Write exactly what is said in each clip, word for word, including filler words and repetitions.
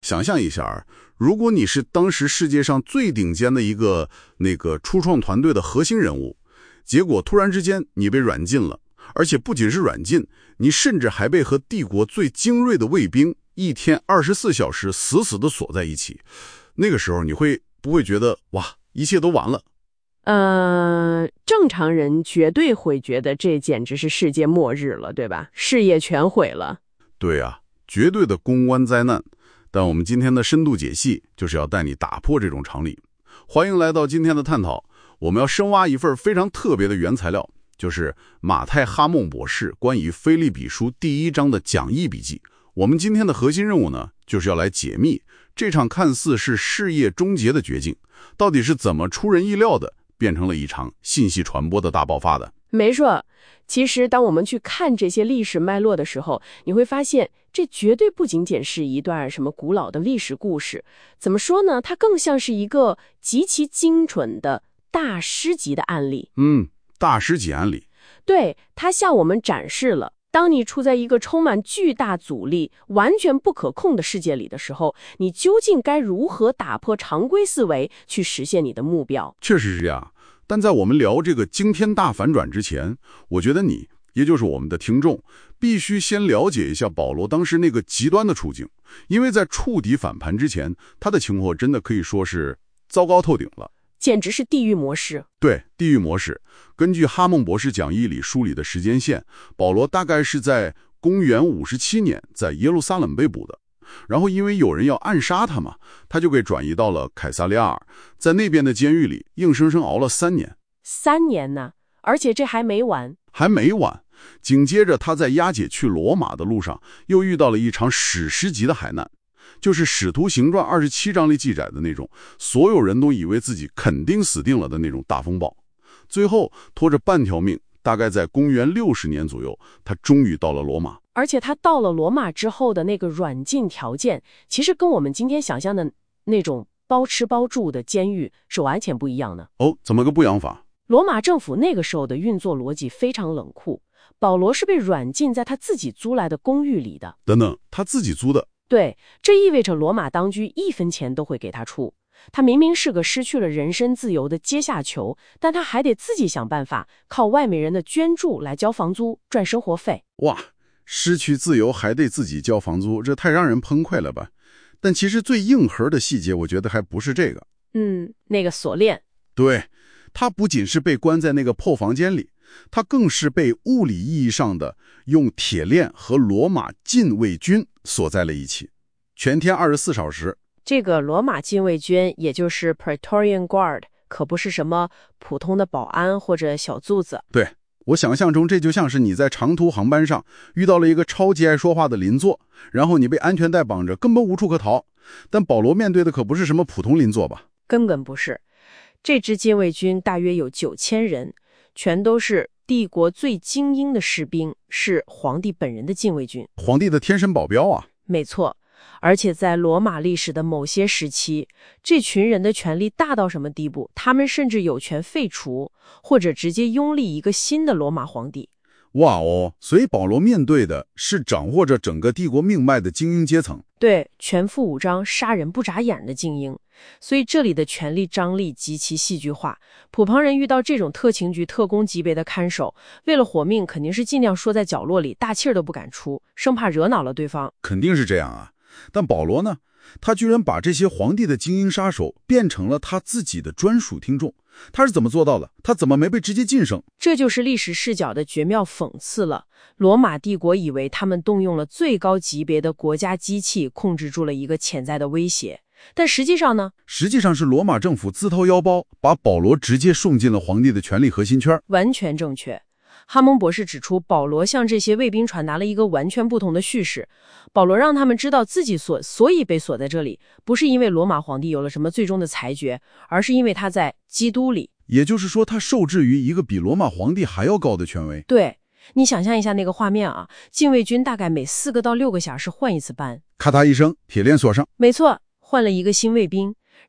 想象一下，如果你是当时世界上最顶尖的一个那个初创团队的核心人物，结果突然之间你被软禁了，而且不仅是软禁，你甚至还被和帝国最精锐的卫兵一天二十四小时死死地锁在一起，那个时候你会不会觉得哇，一切都完了？ 呃，正常人绝对会觉得这简直是世界末日了，对吧？事业全毁了。 对啊，绝对的公关灾难。但我们今天的深度解析就是要带你打破这种常理。欢迎来到今天的探讨，我们要深挖一份非常特别的原材料，就是马太·哈蒙博士关于腓立比书第一章的讲义笔记。我们今天的核心任务呢，就是要来解密这场看似是事业终结的绝境，到底是怎么出人意料的变成了一场信息传播的大爆发的。 没错，其实当我们去看这些历史脉络的时候，你会发现这绝对不仅仅是一段什么古老的历史故事，怎么说呢？它更像是一个极其精准的大师级的案例。 嗯，大师级案例。 对，它向我们展示了，当你处在一个充满巨大阻力、完全不可控的世界里的时候，你究竟该如何打破常规思维，去实现你的目标？ 确实是这样。但在我们聊这个惊天大反转之前，我觉得你，也就是我们的听众，必须先了解一下保罗当时那个极端的处境，因为在触底反弹之前，他的情况真的可以说是糟糕透顶了， 简直是地狱模式。 对，地狱模式。根据哈蒙博士讲义里梳理的时间线，保罗大概是在公元五十七年在耶路撒冷被捕的。然后因为有人要暗杀他嘛，他就给转移到了凯撒利亚尔，在那边的监狱里硬生生熬了三年。 三年呢？而且这还没完。 还没完。紧接着他在押解去罗马的路上，又遇到了一场史诗级的海难，就是《使徒行传》二十七章里记载的那种，所有人都以为自己肯定死定了的那种大风暴。最后拖着半条命，大概在公元六十年左右，他终于到了罗马。 而且他到了罗马之后的那个软禁条件，其实跟我们今天想象的那种包吃包住的监狱是完全不一样的。 哦，怎么个不一样法？ 罗马政府那个时候的运作逻辑非常冷酷，保罗是被软禁在他自己租来的公寓里的。 等等，他自己租的？ 对，这意味着罗马当局一分钱都会给他出。他明明是个失去了人身自由的阶下囚，但他还得自己想办法，靠外面人的捐助来交房租，赚生活费。 哇，失去自由还得自己交房租，这太让人崩溃了吧？但其实最硬核的细节，我觉得还不是这个。 嗯，那个锁链。 对，他不仅是被关在那个破房间里，他更是被物理意义上的用铁链和罗马禁卫军锁在了一起，全天二十四小时。 这个罗马禁卫军，也就是 Praetorian Guard， 可不是什么普通的保安或者小卒子。 对，我想象中这就像是你在长途航班上遇到了一个超级爱说话的邻座，然后你被安全带绑着，根本无处可逃。但保罗面对的可不是什么普通邻座吧？ 根本不是。这支禁卫军大约有九千人，全都是帝国最精英的士兵，是皇帝本人的禁卫军。 皇帝的天神保镖啊。 没错。而且在罗马历史的某些时期，这群人的权力大到什么地步？他们甚至有权废除或者直接拥立一个新的罗马皇帝。 哇哦，所以保罗面对的是掌握着整个帝国命脉的精英阶层。 对，全副武装、杀人不眨眼的精英。所以这里的权力张力极其戏剧化。普通人遇到这种特勤局特工级别的看守，为了活命肯定是尽量缩在角落里，大气儿都不敢出，生怕惹恼了对方。 肯定是这样啊。但保罗呢，他居然把这些皇帝的精英杀手变成了他自己的专属听众。他是怎么做到的？他怎么没被直接晋升？ 这就是历史视角的绝妙讽刺了。罗马帝国以为他们动用了最高级别的国家机器，控制住了一个潜在的威胁。但实际上呢？ 实际上是罗马政府自掏腰包，把保罗直接送进了皇帝的权力核心圈。 完全正确。哈蒙博士指出，保罗向这些卫兵传达了一个完全不同的叙事。保罗让他们知道自己所所以被锁在这里，不是因为罗马皇帝有了什么最终的裁决，而是因为他在基督里。 也就是说，他受制于一个比罗马皇帝还要高的权威。 对，你想象一下那个画面啊，禁卫军大概每四个到六个小时换一次班， 咔嗒一声，铁链锁上。 没错，换了一个新卫兵，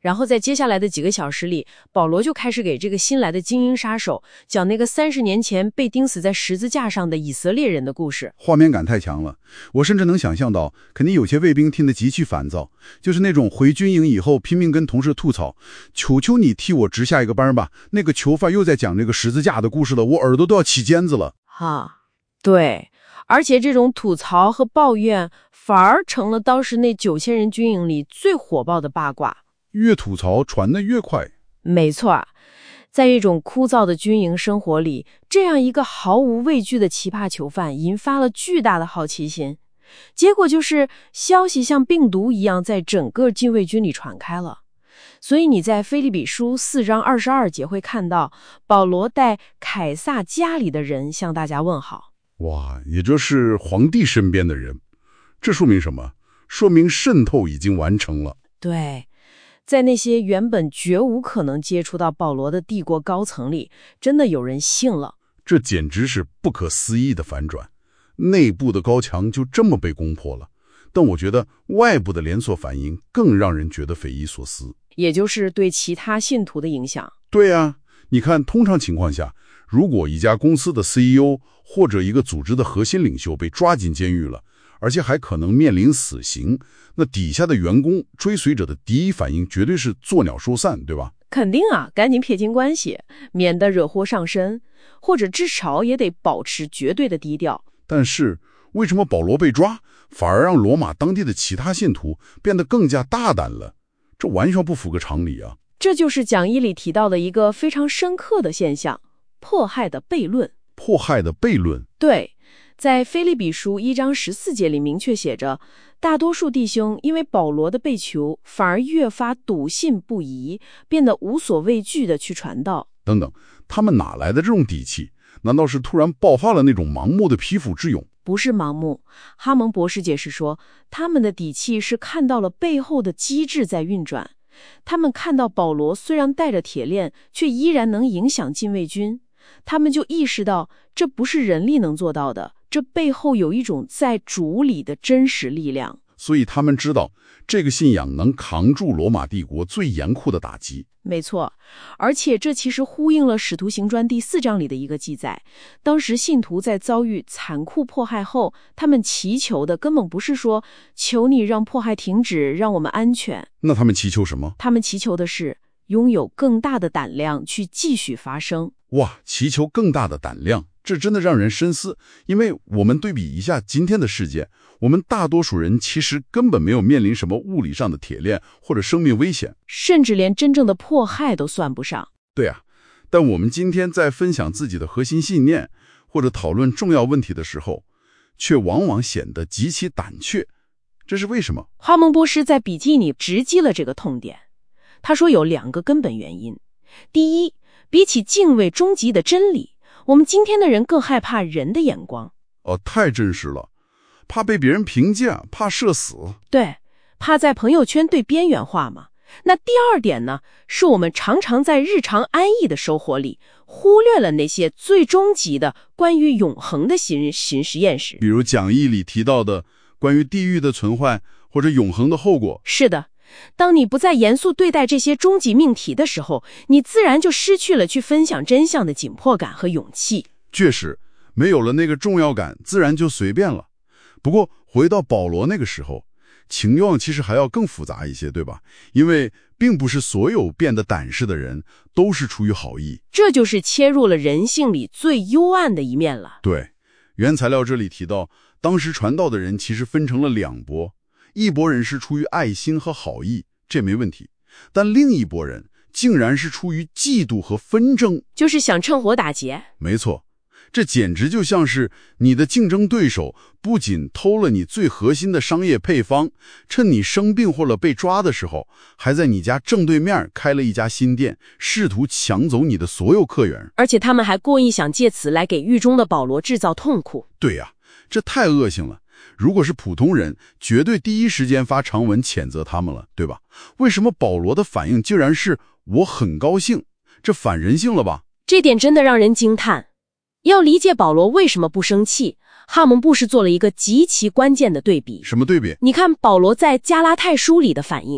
然后在接下来的几个小时里，保罗就开始给这个新来的精英杀手讲那个三十年前被钉死在十字架上的以色列人的故事。 画面感太强了，我甚至能想象到，肯定有些卫兵听得极其烦躁，就是那种回军营以后拼命跟同事吐槽，求求你替我值下一个班吧，那个囚犯又在讲这个十字架的故事了，我耳朵都要起尖子了。 哈，对，而且这种吐槽和抱怨反而成了当时那九千人军营里最火爆的八卦。 越吐槽传得越快。 没错，在一种枯燥的军营生活里，这样一个毫无畏惧的奇葩囚犯引发了巨大的好奇心，结果就是消息像病毒一样在整个禁卫军里传开了。所以你在腓立比书四章二十二节会看到保罗带凯撒家里的人向大家问好。 哇，也就是皇帝身边的人，这说明什么？说明渗透已经完成了。 对，在那些原本绝无可能接触到保罗的帝国高层里，真的有人信了。 这简直是不可思议的反转，内部的高墙就这么被攻破了。但我觉得外部的连锁反应更让人觉得匪夷所思， 也就是对其他信徒的影响。 对啊，你看，通常情况下，如果一家公司的 C E O 或者一个组织的核心领袖被抓进监狱了，而且还可能面临死刑，那底下的员工追随者的第一反应绝对是作鸟兽散，对吧？ 肯定啊，赶紧撇清关系，免得惹祸上身，或者至少也得保持绝对的低调。 但是为什么保罗被抓，反而让罗马当地的其他信徒变得更加大胆了？这完全不符合常理啊！ 这就是讲义里提到的一个非常深刻的现象——迫害的悖论。 迫害的悖论？ 对，在腓立比书一章十四节里明确写着，大多数弟兄因为保罗的被囚，反而越发笃信不疑，变得无所畏惧地去传道。 等等，他们哪来的这种底气？难道是突然爆发了那种盲目的匹夫之勇？ 不是盲目，哈蒙博士解释说，他们的底气是看到了背后的机制在运转。他们看到保罗虽然带着铁链，却依然能影响禁卫军，他们就意识到这不是人力能做到的，这背后有一种在主里的真实力量。 所以他们知道这个信仰能扛住罗马帝国最严酷的打击。 没错，而且这其实呼应了《使徒行传》第四章里的一个记载。当时信徒在遭遇残酷迫害后，他们祈求的根本不是说求你让迫害停止，让我们安全。 那他们祈求什么？ 他们祈求的是拥有更大的胆量去继续发声。 哇，祈求更大的胆量，这真的让人深思。因为我们对比一下今天的世界，我们大多数人其实根本没有面临什么物理上的铁链或者生命危险， 甚至连真正的迫害都算不上。 对啊，但我们今天在分享自己的核心信念或者讨论重要问题的时候，却往往显得极其胆怯。这是为什么？ 哈蒙波士在笔记里直击了这个痛点。他说有两个根本原因。第一，比起敬畏终极的真理，我们今天的人更害怕人的眼光。 哦，太真实了，怕被别人评价，怕社死。 对，怕在朋友圈对边缘化嘛。那第二点呢，是我们常常在日常安逸的生活里，忽略了那些最终极的关于永恒的新新实验室。 比如讲义里提到的关于地狱的存坏或者永恒的后果。 是的，当你不再严肃对待这些终极命题的时候，你自然就失去了去分享真相的紧迫感和勇气。 确实，没有了那个重要感，自然就随便了。不过回到保罗那个时候，情况其实还要更复杂一些，对吧？因为并不是所有变得胆识的人都是出于好意， 这就是切入了人性里最幽暗的一面了。 对，原材料这里提到，当时传道的人其实分成了两拨，一拨人是出于爱心和好意，这没问题，但另一拨人竟然是出于嫉妒和纷争， 就是想趁火打劫。 没错，这简直就像是你的竞争对手不仅偷了你最核心的商业配方，趁你生病或者被抓的时候，还在你家正对面开了一家新店，试图抢走你的所有客源。 而且他们还故意想借此来给狱中的保罗制造痛苦。 对呀，这太恶性了。如果是普通人，绝对第一时间发长文谴责他们了，对吧？为什么保罗的反应竟然是我很高兴？这反人性了吧？ 这点真的让人惊叹。要理解保罗为什么不生气，哈蒙布士做了一个极其关键的对比。 什么对比？ 你看保罗在加拉太书里的反应，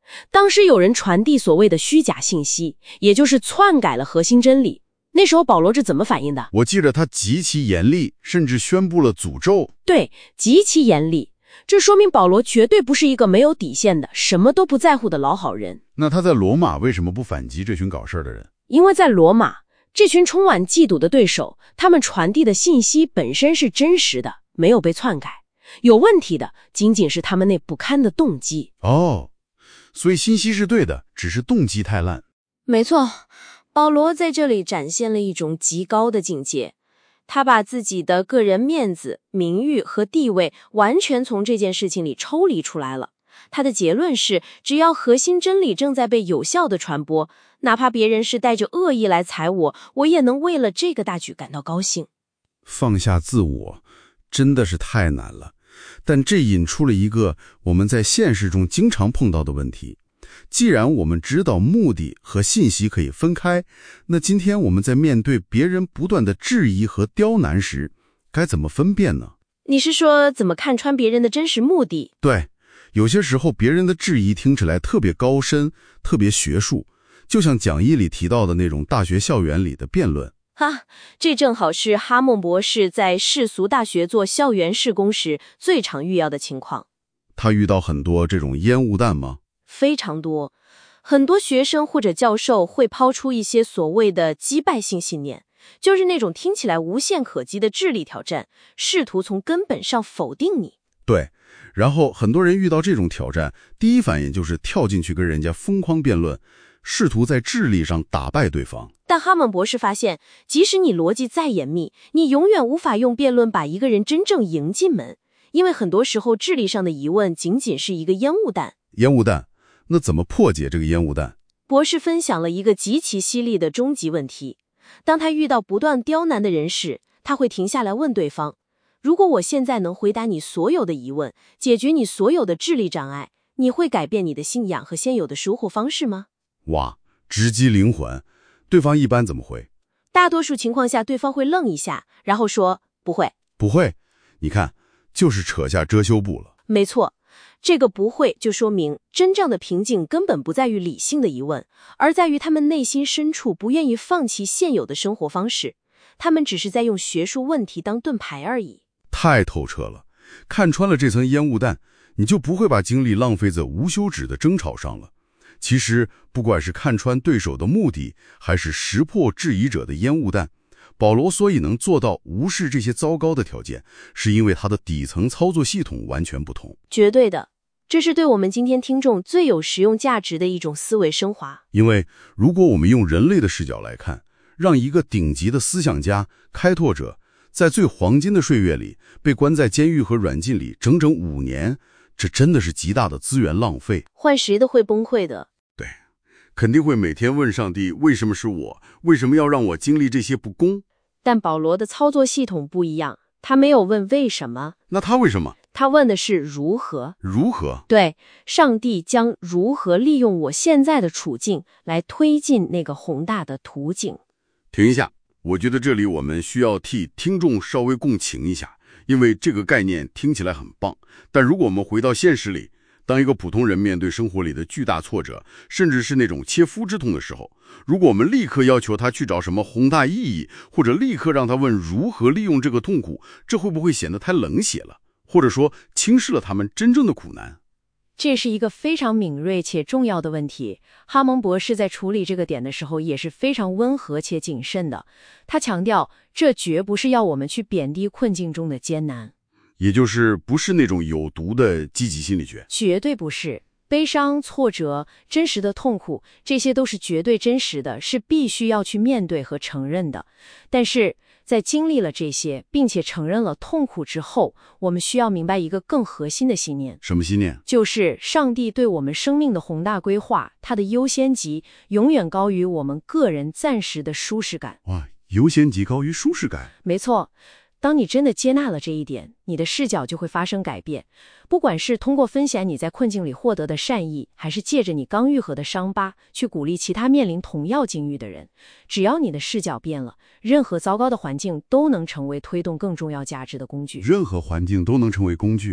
当时有人传递所谓的虚假信息，也就是篡改了核心真理。那时候保罗是怎么反应的？ 我记得他极其严厉，甚至宣布了诅咒。 对，极其严厉。这说明保罗绝对不是一个没有底线的、什么都不在乎的老好人。 那他在罗马为什么不反击这群搞事儿的人？ 因为在罗马，这群充满嫉妒的对手，他们传递的信息本身是真实的，没有被篡改。有问题的仅仅是他们那不堪的动机。 哦，所以信息是对的，只是动机太烂。 没错，保罗在这里展现了一种极高的境界。他把自己的个人面子、名誉和地位完全从这件事情里抽离出来了。他的结论是，只要核心真理正在被有效的传播，哪怕别人是带着恶意来踩我，我也能为了这个大局感到高兴。 放下自我真的是太难了，但这引出了一个我们在现实中经常碰到的问题。既然我们知道目的和信息可以分开，那今天我们在面对别人不断的质疑和刁难时，该怎么分辨呢？ 你是说怎么看穿别人的真实目的？ 对，有些时候别人的质疑听起来特别高深，特别学术，就像讲义里提到的那种大学校园里的辩论。 哈，这正好是哈蒙博士在世俗大学做校园事工时最常遇到的情况。 他遇到很多这种烟雾弹吗？ 非常多，很多学生或者教授会抛出一些所谓的击败性信念，就是那种听起来无懈可击的智力挑战，试图从根本上否定你。 对，然后很多人遇到这种挑战，第一反应就是跳进去跟人家疯狂辩论，试图在智力上打败对方。 但哈蒙博士发现，即使你逻辑再严密，你永远无法用辩论把一个人真正迎进门，因为很多时候智力上的疑问仅仅是一个烟雾弹。 烟雾弹？那怎么破解这个烟雾弹？ 博士分享了一个极其犀利的终极问题。当他遇到不断刁难的人时，他会停下来问对方，如果我现在能回答你所有的疑问，解决你所有的智力障碍，你会改变你的信仰和现有的生活方式吗？ 哇，直击灵魂。对方一般怎么回？ 大多数情况下，对方会愣一下，然后说不会。 不会？你看，就是扯下遮羞布了。 没错，这个不会就说明真正的瓶颈根本不在于理性的疑问，而在于他们内心深处不愿意放弃现有的生活方式。他们只是在用学术问题当盾牌而已。 太透彻了，看穿了这层烟雾弹，你就不会把精力浪费在无休止的争吵上了。其实，不管是看穿对手的目的，还是识破质疑者的烟雾弹，保罗所以能做到无视这些糟糕的条件，是因为他的底层操作系统完全不同。 绝对的，这是对我们今天听众最有实用价值的一种思维升华。 因为如果我们用人类的视角来看，让一个顶级的思想家、开拓者在最黄金的岁月里被关在监狱和软禁里整整五年，这真的是极大的资源浪费。 换谁都会崩溃的。 对，肯定会每天问上帝，为什么是我？为什么要让我经历这些不公？ 但保罗的操作系统不一样，他没有问为什么。 那他为什么？ 他问的是如何。 如何？ 对，上帝将如何利用我现在的处境来推进那个宏大的途径。 停一下，我觉得这里我们需要替听众稍微共情一下，因为这个概念听起来很棒，但如果我们回到现实里，当一个普通人面对生活里的巨大挫折，甚至是那种切肤之痛的时候，如果我们立刻要求他去找什么宏大意义，或者立刻让他问如何利用这个痛苦，这会不会显得太冷血了，或者说轻视了他们真正的苦难？ 这是一个非常敏锐且重要的问题。哈蒙博士在处理这个点的时候也是非常温和且谨慎的。他强调，这绝不是要我们去贬低困境中的艰难， 也就是不是那种有毒的积极心理学。 绝对不是。悲伤、挫折、真实的痛苦，这些都是绝对真实的，是必须要去面对和承认的。但是在经历了这些，并且承认了痛苦之后，我们需要明白一个更核心的信念。 什么信念？就是上帝对我们生命的宏大规划，它的优先级永远高于我们个人暂时的舒适感。 哇，优先级高于舒适感。 没错。当你真的接纳了这一点，你的视角就会发生改变。不管是通过分享你在困境里获得的善意，还是借着你刚愈合的伤疤去鼓励其他面临同样境遇的人，只要你的视角变了，任何糟糕的环境都能成为推动更重要价值的工具。 任何环境都能成为工具啊！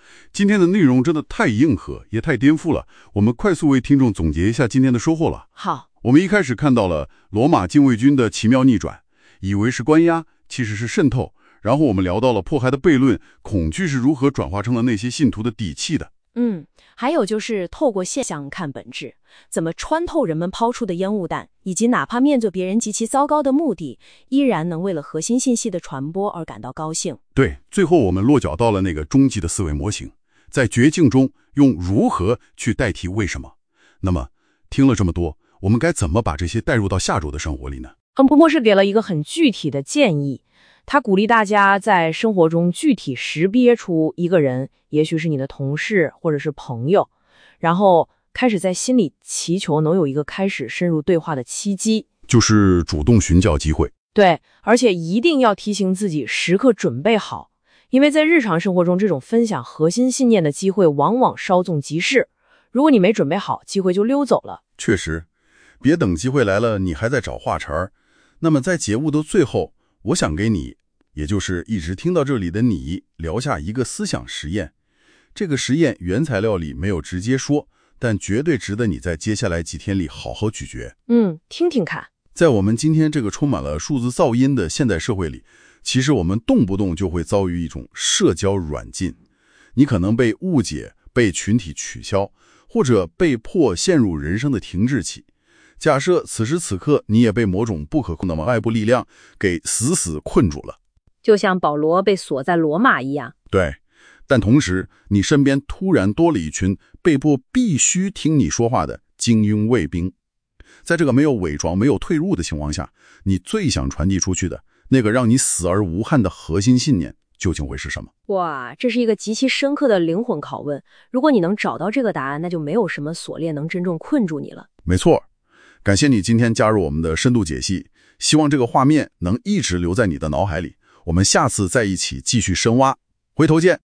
今天的内容真的太硬核，也太颠覆了。我们快速为听众总结一下今天的收获了。 好， 我们一开始看到了罗马禁卫军的奇妙逆转，以为是关押，其实是渗透。然后我们聊到了迫害的悖论，恐惧是如何转化成了那些信徒的底气的。 嗯，还有就是透过现象看本质，怎么穿透人们抛出的烟雾弹，以及哪怕面对别人极其糟糕的目的，依然能为了核心信息的传播而感到高兴。 对，最后我们落脚到了那个终极的思维模型，在绝境中用如何去代替为什么。那么听了这么多，我们该怎么把这些带入到下周的生活里呢？ 嗯，波波是给了一个很具体的建议，他鼓励大家在生活中具体识别出一个人，也许是你的同事或者是朋友，然后开始在心里祈求能有一个开始深入对话的契机， 就是主动寻找机会。 对，而且一定要提醒自己时刻准备好，因为在日常生活中，这种分享核心信念的机会往往稍纵即逝，如果你没准备好，机会就溜走了。 确实，别等机会来了，你还在找话茬儿。那么在节目的最后，我想给你，也就是一直听到这里的你，聊下一个思想实验。这个实验原材料里没有直接说，但绝对值得你在接下来几天里好好咀嚼。 嗯，听听看。 在我们今天这个充满了数字噪音的现代社会里，其实我们动不动就会遭遇一种社交软禁。你可能被误解，被群体取消，或者被迫陷入人生的停滞期。假设此时此刻你也被某种不可控的外部力量给死死困住了， 就像保罗被锁在罗马一样。 对，但同时你身边突然多了一群被迫必须听你说话的精英卫兵。在这个没有伪装、没有退路的情况下，你最想传递出去的那个让你死而无憾的核心信念究竟会是什么？ 哇，这是一个极其深刻的灵魂拷问。如果你能找到这个答案，那就没有什么锁链能真正困住你了。 没错。感谢你今天加入我们的深度解析，希望这个画面能一直留在你的脑海里。我们下次再一起继续深挖，回头见。